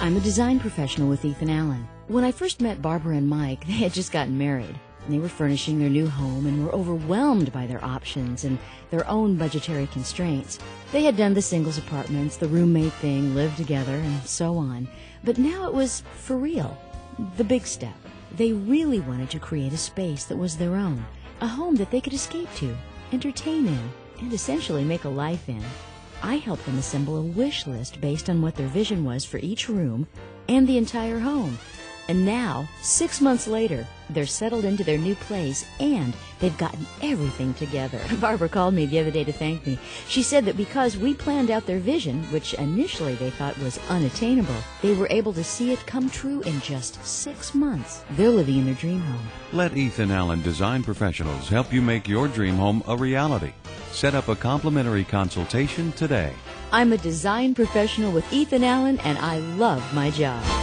I'm a design professional with Ethan Allen. When I first met Barbara and Mike, they had just gotten married. They were furnishing their new home and were overwhelmed by their options and their own budgetary constraints. They had done the singles apartments, the roommate thing, lived together, and so on. But now it was for real. The big step. They really wanted to create a space that was their own, a home that they could escape to, entertain in, and essentially make a life in. I helped them assemble a wish list based on what their vision was for each room and the entire home. And now, 6 months later, they're settled into their new place and they've gotten everything together. Barbara called me the other day to thank me. She said that because we planned out their vision, which initially they thought was unattainable, they were able to see it come true in just 6 months. They're living in their dream home. Let Ethan Allen Design Professionals help you make your dream home a reality. Set up a complimentary consultation today. I'm a design professional with Ethan Allen, and I love my job.